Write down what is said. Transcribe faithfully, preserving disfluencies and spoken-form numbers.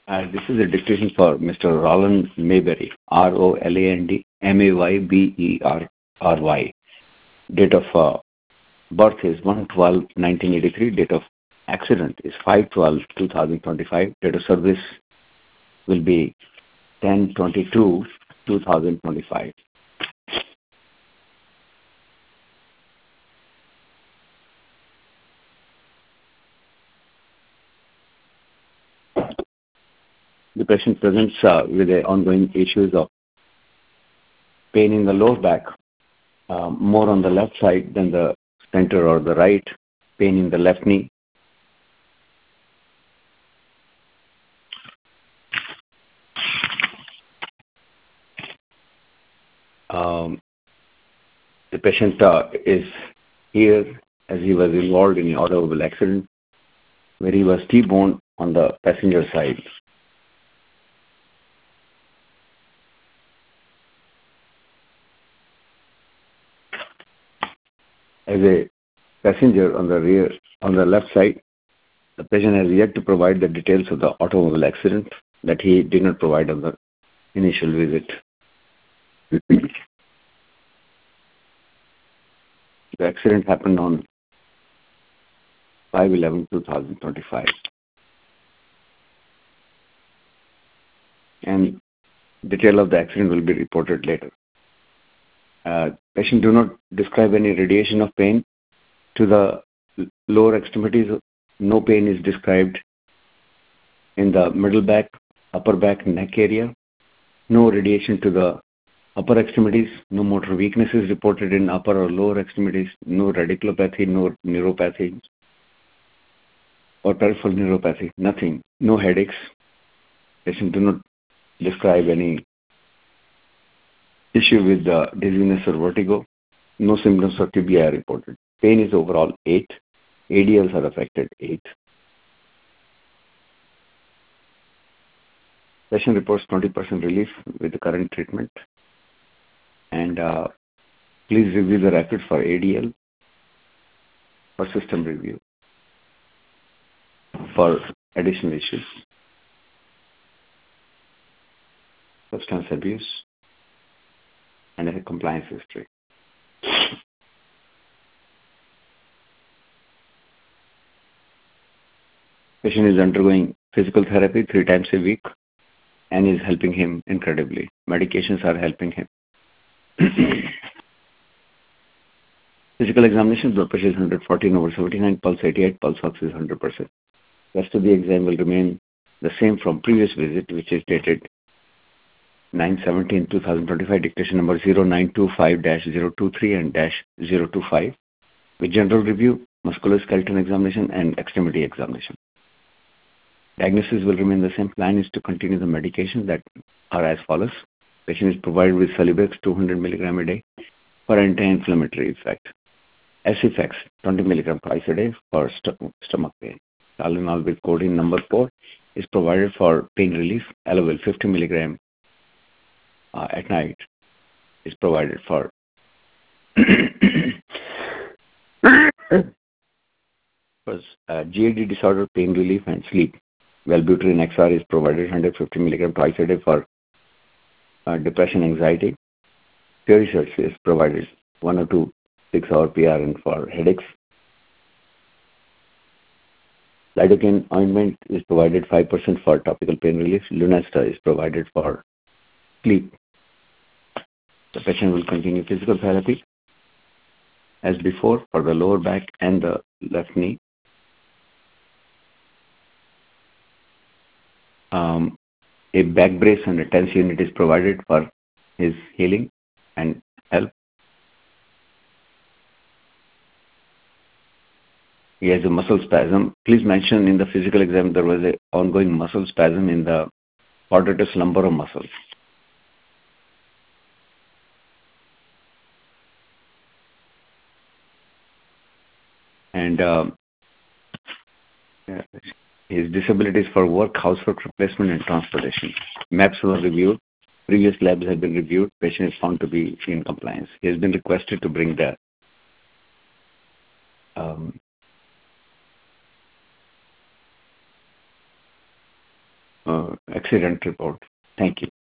Uh, this is a dictation for Mister Roland Mayberry, R O L A N D M A Y B E R R Y. Date of uh, birth is one twelve nineteen eighty-three. Date of accident is five twelve two thousand twenty-five. Date of service will be ten twenty-two two thousand twenty-five. The patient presents uh, with the ongoing issues of pain in the lower back, uh, more on the left side than the center or the right, pain in the left knee. Um, the patient uh, is here as he was involved in an automobile accident where he was T-boned on the passenger side. As a passenger on the rear, on the left side, the patient has yet to provide the details of the automobile accident that he did not provide on the initial visit. The accident happened on five eleven two thousand twenty-five. And detail of the accident will be reported later. Uh, patient do not describe any radiation of pain to the lower extremities. No pain is described in the middle back, upper back, neck area. No radiation to the upper extremities. No motor weakness is reported in upper or lower extremities. No radiculopathy, no neuropathy or peripheral neuropathy. Nothing. No headaches. Patient do not describe any issue with the dizziness or vertigo. No symptoms of T B I are reported. Pain is overall eight. A D Ls are affected eight. Patient reports twenty percent relief with the current treatment. And uh, please review the records for A D L, for system review, for additional issues, substance abuse, and a compliance history. Patient is undergoing physical therapy three times a week and is helping him incredibly. Medications are helping him. Physical examination, blood pressure is one fourteen over seventy-nine, pulse eighty-eight, pulse ox is one hundred percent. Rest of the exam will remain the same from previous visit, which is dated nine seventeen two thousand twenty-five, dictation number zero nine two five dash zero two three and dash zero two five, with general review, musculoskeletal examination, and extremity examination. Diagnosis will remain the same. Plan is to continue the medications that are as follows. Patient is provided with Salibex two hundred milligram a day for anti-inflammatory effect. Acifex twenty milligram twice a day for st- stomach pain. Tylenol with codeine number four is provided for pain relief. Elavil fifty milligram uh, at night is provided for first, uh, G A D disorder, pain relief, and sleep. Wellbutrin X R is provided one hundred fifty milligram twice a day for uh, depression, anxiety. Research is provided one or two six hour P R N for headaches. Lidocaine ointment is provided five percent for topical pain relief. Lunesta is provided for sleep. The patient will continue physical therapy as before for the lower back and the left knee. Um, a back brace and a TENS unit is provided for his healing and help. He has a muscle spasm. Please mention in the physical exam there was an ongoing muscle spasm in the quadratus lumborum muscle. And uh, his disabilities for work, housework replacement, and transportation. Maps were reviewed. Previous labs have been reviewed. Patient is found to be in compliance. He has been requested to bring the um, uh, accident report. Thank you.